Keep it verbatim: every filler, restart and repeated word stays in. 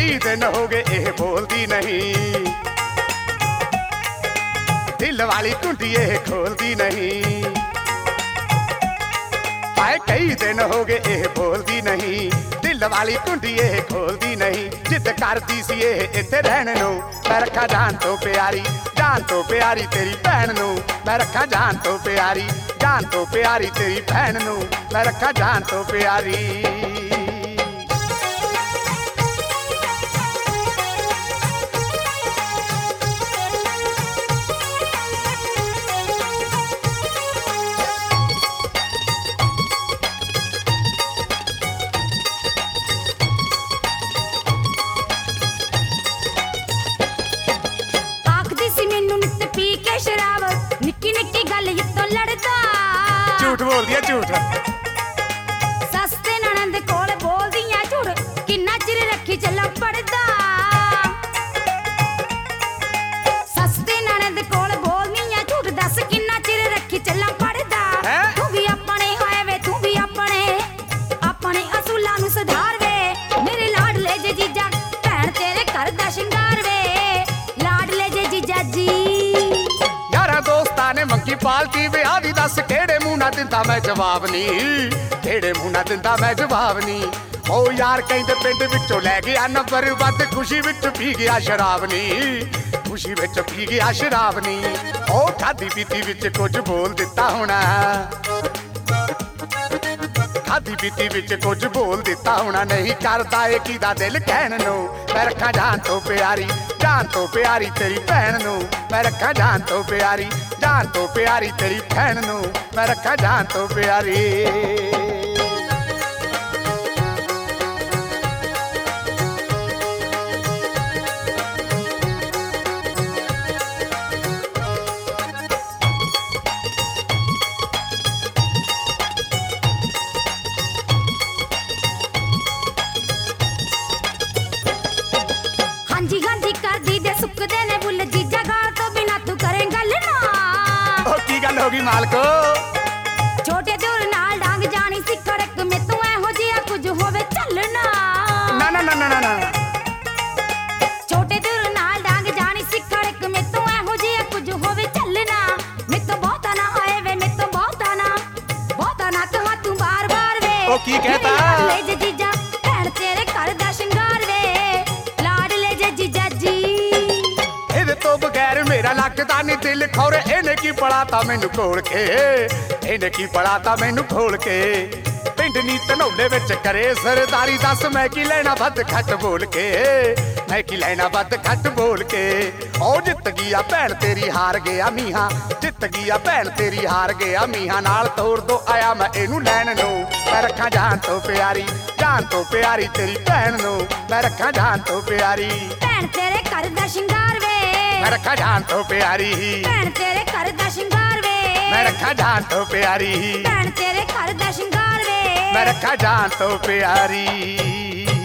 कई दिन हो गए ये बोलती नहीं, दिल वाली कुंडी ये खोलती नहीं। हाय कई दिन हो गए ये बोलती नहीं, दिल वाली कुंडी ये खोलती नहीं। जिद करती सी ये इत्थे रहने नूं, मैं रखा जान तो प्यारी, जान तो प्यारी तेरी भैन नूं। मैं रखा जान तो प्यारी, जान तो प्यारी तेरी भैन नूं। मैं रखा जान तो प्यारी। झूठ बोल दिया झूठ, सस्ते ननद कोल बोल दिया झूठ, किन्ना चिर रखी चला पड़दा। सस्ते ननद कोल बोल दिया झूठ, दस किन्ना चिर रखी चला पड़दा। तू भी अपने होए वे, तू भी अपने अपने असूलां नूं सुधार वे। मेरे लाडले जे जीजा भैन तेरे घर दा शिंगार वे। लाडले जे जीजा जी यारा दोस्तां ने मंगी पालती विआह दी, दस केड़े मुंह ना दिंदा मैं जवाब नहीं, केड़े मुंह ना दिंदा मैं जवाब नहीं। ओ यार कहंदे पिंड विचों लै गया नंबर वध, खुशी विच पी गया शराब नहीं, खुशी विच पी गया शराब नहीं। ओ खादी पीती विच कुछ बोल दिता होना, खादी पीती विच कुछ बोल दिता होना। नहीं करदा ए कीदा दिल कहण नूं, मैं रखा जान तो प्यारी, जान तो प्यारी तेरी भैन नूं। मैं रखा जान तो प्यारी, जान तो प्यारी तेरी भैन नूं। मैं रखा जान तो प्यारी। हांजी हांजी करदी दे सुकदे ने बुल, जीजा गाल तो बिना तू करे गल ना। ओ की गल होगी मालको, छोटे दूर नाल डांग जानी सी खड़क में, तू एहो जिहा कुछ होवे चलना। ना ना ना ना ना ना छोटे दूर नाल डांग जानी सी खड़क में, तू एहो जिहा कुछ होवे चलना। मैं तो बहुता ना आए वे, मैं तो बहुता ना बहुता ना कहा तू बार बार वे। ओ की कहता ले जे जीजा भैन तेरे घर दा शिंगार वे। लाडले जे जीजा जी ਇਹਦੇ ਤੋਂ ਬਗੈਰ ਮੇਰਾ ਲੱਗਦਾ ਨਹੀਂ ਦਿਲ ਖੌਰੇ। ਇਹਨੇ ਕੀ ਪੜਾਤਾ ਮੈਨੂੰ ਖੋਲ ਕੇ, ਇਹਨੇ ਕੀ ਪੜਾਤਾ ਮੈਨੂੰ ਖੋਲ ਕੇ। ਪਿੰਡ ਨੀ ਧਨੌਲੇ ਵਿੱਚ ਕਰੇ ਸਰਦਾਰੀ, ਦੱਸ ਮੈਂ ਕੀ ਲੈਣਾ ਵੱਧ ਘੱਟ ਬੋਲ ਕੇ, ਮੈਂ ਕੀ ਲੈਣਾ ਵੱਧ ਘੱਟ ਬੋਲ ਕੇ। ਉਹ ਜਿੱਤ ਗਿਆ ਭੈਣ ਤੇਰੀ ਹਾਰ ਗਿਆ ਮੀਹਾਂ, ਜਿੱਤ ਗਿਆ ਭੈਣ ਤੇਰੀ ਹਾਰ ਗਿਆ ਮੀਹਾਂ। ਨਾਲ ਤੋੜ ਦੋ ਆਇਆ ਮੈਂ ਇਹਨੂੰ ਲੈਣ ਨੂੰ, ਮੈਂ ਰੱਖਾਂ ਜਾਨ ਤੋਂ ਪਿਆਰੀ, ਜਾਨ ਤੋਂ ਪਿਆਰੀ ਤੇਰੀ ਭੈਣ ਨੂੰ। ਮੈਂ ਰੱਖਾਂ ਜਾਨ ਤੋਂ ਪਿਆਰੀ, ਭੈਣ ਤੇਰੇ ਘਰ ਦਾ ਸ਼ਿੰਗਾਰ ਵੇ। मैं रखा जान तो प्यारी, भैन तेरे घर दा शिंगार वे। मैं रखा जान तो प्यारी, भैन तेरे घर दा शिंगार वे। मैं रखा जान तो प्यारी।